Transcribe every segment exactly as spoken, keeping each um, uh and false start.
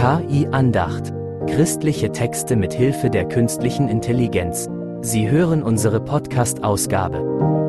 K I-Andacht. Christliche Texte mit Hilfe der künstlichen Intelligenz. Sie hören unsere Podcast-Ausgabe.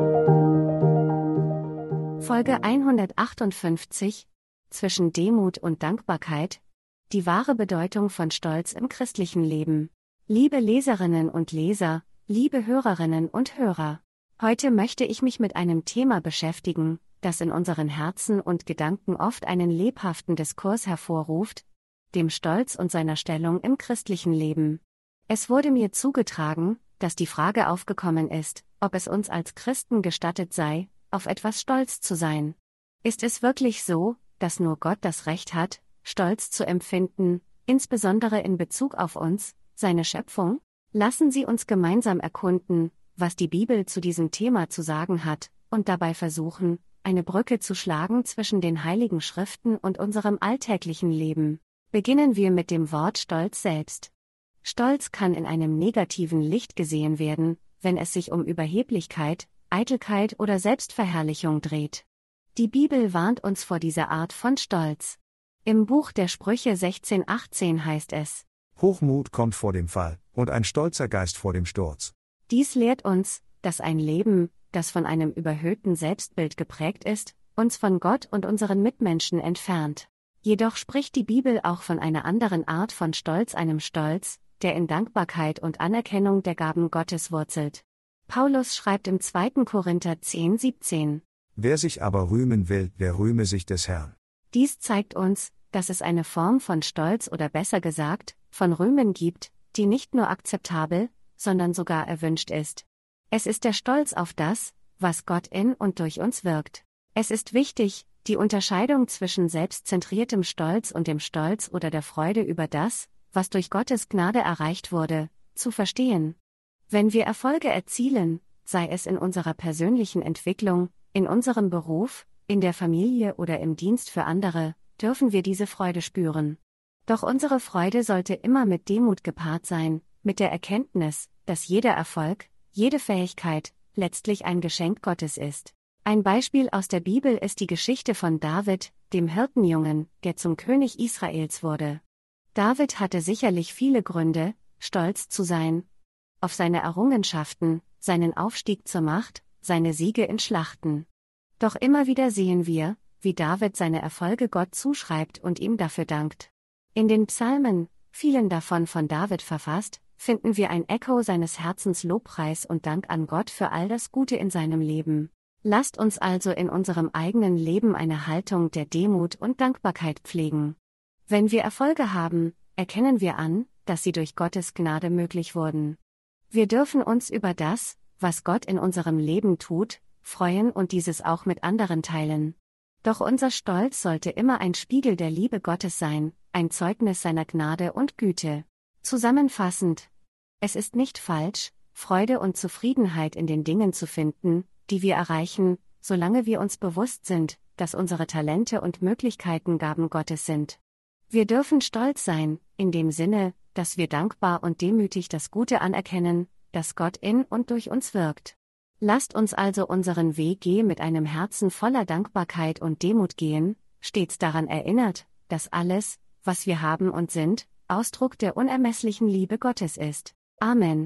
Folge hundertachtundfünfzig. Zwischen Demut und Dankbarkeit. Die wahre Bedeutung von Stolz im christlichen Leben. Liebe Leserinnen und Leser, liebe Hörerinnen und Hörer. Heute möchte ich mich mit einem Thema beschäftigen, das in unseren Herzen und Gedanken oft einen lebhaften Diskurs hervorruft, dem Stolz und seiner Stellung im christlichen Leben. Es wurde mir zugetragen, dass die Frage aufgekommen ist, ob es uns als Christen gestattet sei, auf etwas stolz zu sein. Ist es wirklich so, dass nur Gott das Recht hat, Stolz zu empfinden, insbesondere in Bezug auf uns, seine Schöpfung? Lassen Sie uns gemeinsam erkunden, was die Bibel zu diesem Thema zu sagen hat, und dabei versuchen, eine Brücke zu schlagen zwischen den Heiligen Schriften und unserem alltäglichen Leben. Beginnen wir mit dem Wort Stolz selbst. Stolz kann in einem negativen Licht gesehen werden, wenn es sich um Überheblichkeit, Eitelkeit oder Selbstverherrlichung dreht. Die Bibel warnt uns vor dieser Art von Stolz. Im Buch der Sprüche sechzehn achtzehn heißt es: Hochmut kommt vor dem Fall, und ein stolzer Geist vor dem Sturz. Dies lehrt uns, dass ein Leben, das von einem überhöhten Selbstbild geprägt ist, uns von Gott und unseren Mitmenschen entfernt. Jedoch spricht die Bibel auch von einer anderen Art von Stolz, einem Stolz, der in Dankbarkeit und Anerkennung der Gaben Gottes wurzelt. Paulus schreibt im zweiten Korinther zehn siebzehn: Wer sich aber rühmen will, der rühme sich des Herrn. Dies zeigt uns, dass es eine Form von Stolz oder besser gesagt, von Rühmen gibt, die nicht nur akzeptabel, sondern sogar erwünscht ist. Es ist der Stolz auf das, was Gott in und durch uns wirkt. Es ist wichtig, die Unterscheidung zwischen selbstzentriertem Stolz und dem Stolz oder der Freude über das, was durch Gottes Gnade erreicht wurde, zu verstehen. Wenn wir Erfolge erzielen, sei es in unserer persönlichen Entwicklung, in unserem Beruf, in der Familie oder im Dienst für andere, dürfen wir diese Freude spüren. Doch unsere Freude sollte immer mit Demut gepaart sein, mit der Erkenntnis, dass jeder Erfolg, jede Fähigkeit, letztlich ein Geschenk Gottes ist. Ein Beispiel aus der Bibel ist die Geschichte von David, dem Hirtenjungen, der zum König Israels wurde. David hatte sicherlich viele Gründe, stolz zu sein, auf seine Errungenschaften, seinen Aufstieg zur Macht, seine Siege in Schlachten. Doch immer wieder sehen wir, wie David seine Erfolge Gott zuschreibt und ihm dafür dankt. In den Psalmen, vielen davon von David verfasst, finden wir ein Echo seines Herzens Lobpreis und Dank an Gott für all das Gute in seinem Leben. Lasst uns also in unserem eigenen Leben eine Haltung der Demut und Dankbarkeit pflegen. Wenn wir Erfolge haben, erkennen wir an, dass sie durch Gottes Gnade möglich wurden. Wir dürfen uns über das, was Gott in unserem Leben tut, freuen und dieses auch mit anderen teilen. Doch unser Stolz sollte immer ein Spiegel der Liebe Gottes sein, ein Zeugnis seiner Gnade und Güte. Zusammenfassend: Es ist nicht falsch, Freude und Zufriedenheit in den Dingen zu finden, die wir erreichen, solange wir uns bewusst sind, dass unsere Talente und Möglichkeiten Gaben Gottes sind. Wir dürfen stolz sein, in dem Sinne, dass wir dankbar und demütig das Gute anerkennen, das Gott in und durch uns wirkt. Lasst uns also unseren Weg mit einem Herzen voller Dankbarkeit und Demut gehen, stets daran erinnert, dass alles, was wir haben und sind, Ausdruck der unermesslichen Liebe Gottes ist. Amen.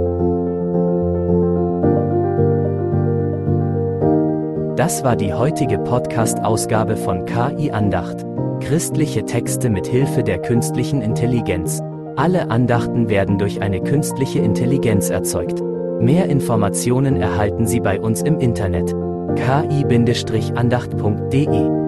Das war die heutige Podcast-Ausgabe von K I-Andacht. Christliche Texte mit Hilfe der künstlichen Intelligenz. Alle Andachten werden durch eine künstliche Intelligenz erzeugt. Mehr Informationen erhalten Sie bei uns im Internet: k i Bindestrich andacht punkt de.